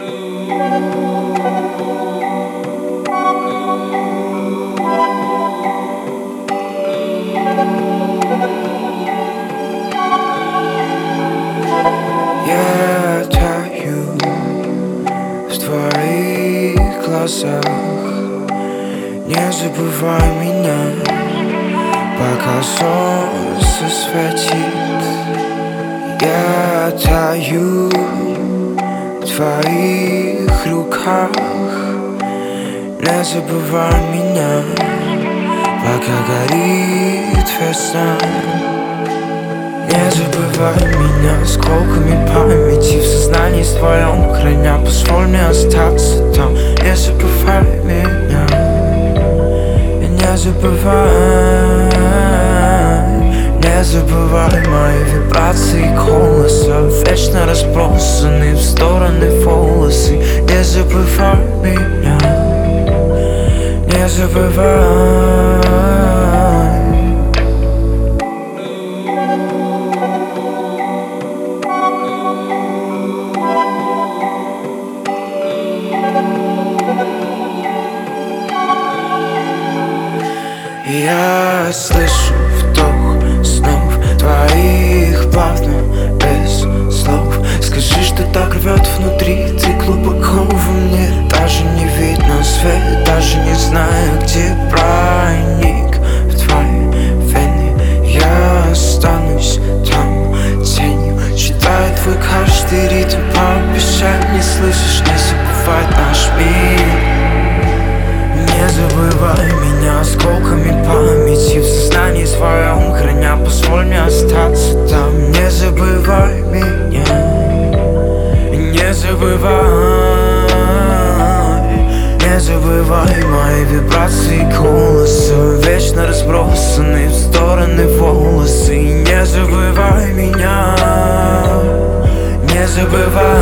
Я таю в твоих глазах. Не забывай меня, пока солнце светит. Я таю в твоих руках. Не забывай меня, пока горит весна. Не забывай меня осколками памяти в сознании своем храня. Позволь мне остаться там. Не забывай меня. И не забывай. Не забывай мои вибрации голоса, вечно разбросаны в стороны волосы. Не забывай меня. Не забывай. Я слышу вдох снов твоих плавно, без слов. Скажи, что так рвет внутри, ты глубоко во мне. Даже не видно свет, даже не знаю, где проник в твои вены. Я останусь там тенью, читаю твой каждый ритм. Пообещай, не слышишь, не забывай наш мир. Не забывай меня осколками памяти в сознании своем храня. Позволь мне остаться там. Не забывай меня. Не забывай. Не забывай мои вибрации голоса, вечно разбросаны в стороны волосы. Не забывай меня. Не забывай.